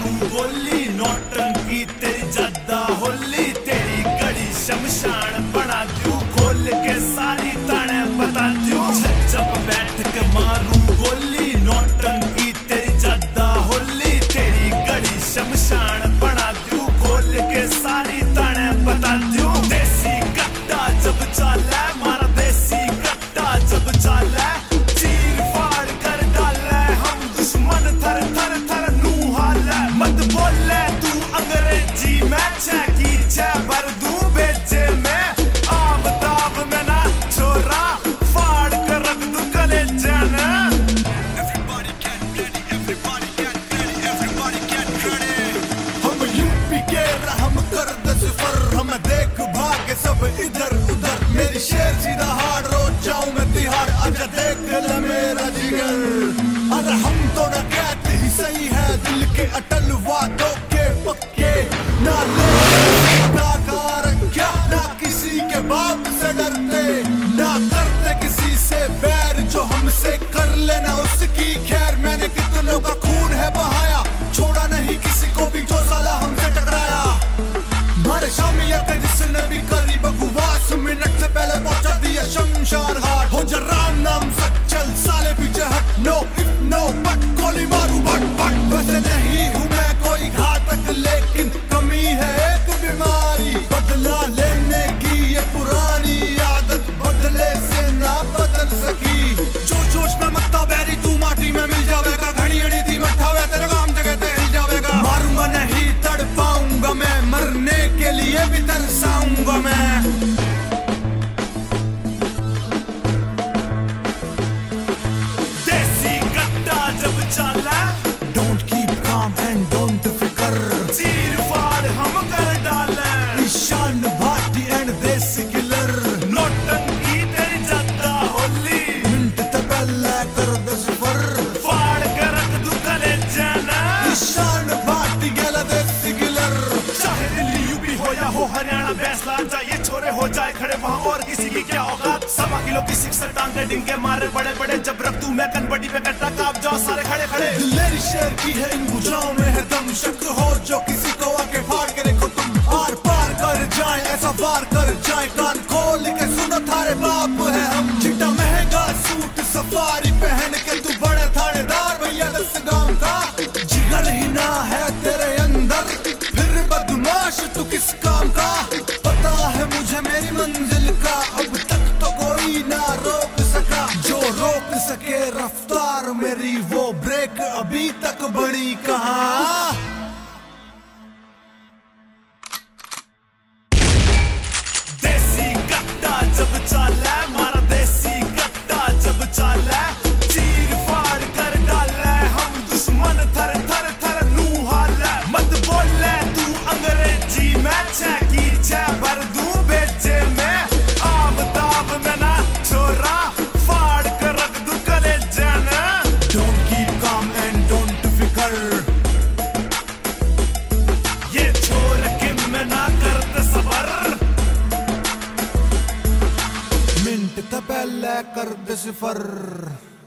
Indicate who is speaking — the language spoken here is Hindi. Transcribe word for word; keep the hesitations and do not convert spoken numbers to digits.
Speaker 1: मारू गोली, नौटंकी तेरी जद्दा होली, तेरी गड़ी शमशान बना दूं, खोल के सारी ताने बता दूं। जब बैठ के मारू गोली, नौटंकी तेरी जद्दा होली, तेरी गड़ी शमशान बना दूं, खोल के सारी ताने बता दूं। देसी कट्टा जब चाले, मारा देसी कट्टा जब चाले, चीर फाड़ कर डाले हम दुश्मन थर थर थर नू हाले। मत बोले तू अंग्रेजी में, छह की छह भर दूं बेचे में, आम ताब में ना छोरा, फाड़ कर रख दूं कलेजे में। Everybody get ready, everybody get ready, everybody get ready। हम यूपी के रहम कर दे सिफर, हम देख भागे सब इधर उधर, मेरी शेर सीधा हाड़ रोज जाऊं मैं तिहाड़, आजा देख ले मेरा जिगर। अरे हम तो न कहते ही सही है, दिल के अटल वादों के पक्के, ना क्या ना किसी के बाप से डरते, ना करते किसी से बैर, जो हमसे कर लेना उसकी खैर। मैंने कितनों का खून है बहाया, छोड़ा नहीं किसी को भी जो साला हमसे टकराया। मारे शामियत जिसने भी करी बकवास, मिनट से पहले पहुंचा दिया शमशान घाट। हो जा राम नाम सच चल साले पीछे हट, नो नो बट गोली मारू बट बट। वैसे नहीं हूँ मैं कोई घातक, लेकिन कमी है एक बीमारी, बदला लेने की ये पुरानी आदत, बदले से ना बदल सकी। जोश जोश में मत्ता बैरी तू माटी में मिल जाएगा, घड़ी घड़ी थी मठावे तेरे काम जगह ते हिल जाएगा। मारूंगा नहीं तड़ पाऊंगा मैं, मरने के लिए भी तरसाऊंगा मैं। देसी कट्टा जब चाला, don't keep calm and don't फिकर, चीर फाड़ हम कर डाले, निशान भाटी एंड देसी किलर। नौटंकी तेरी जद्दा होली, मिनट ते पहले कर दे सिफर, फाड़ के रख दूं कलेजे में, निशान भाटी गेला देसी किलर। चाहे दिल्ली यूपी हो या हो हरियाणा, फैसला चाहिए छोरे हो जाए खड़े वहाँ, और किसी की क्या औकात। सवा किलो की सिक्सर टांगे डिंगे मारे बड़े बड़े, जब रख दूं मैं कनबड़ी पे कट्टा, काप जाओ सारे खड़े खड़े। दिलेरी शेर की है इन भुजाओं में है दम, शक हो जो किसी को आके फाड़ के देखो तुम, आर पार कर जाए ऐसा वार कर जाए, कान खोल के सुनो थारे बाप है हम। चिट्टा महंगा सूट सफारी पहन के तू बड़े थानेदार भैया दस गांव का, जिगर ही ना है तेरे अंदर, फिर बदमाश तू किस काम का। पता है मुझे मेरी मंजिल का, अब तक तो कोई ना रोक सका, जो रोक सके रफ्तार मेरी वो ब्रेक अभी तक बड़ी कहाँ। देसी कट्टा जब चाले, मारा देसी कट्टा जब चाले, चीर फाड़ कर डाले हम दुश्मन थर थर थर नू हाले। मत बोले तू अंग्रेजी में, छह की छह भर दूं बेचे में, आम ताब में ना छोरा, फाड़ कर रख दूं कलेजे में। Don't keep calm and don't फिकर, ये छोड़ के मैं ना करते सबर, मिनट ते पहले कर दे सिफर।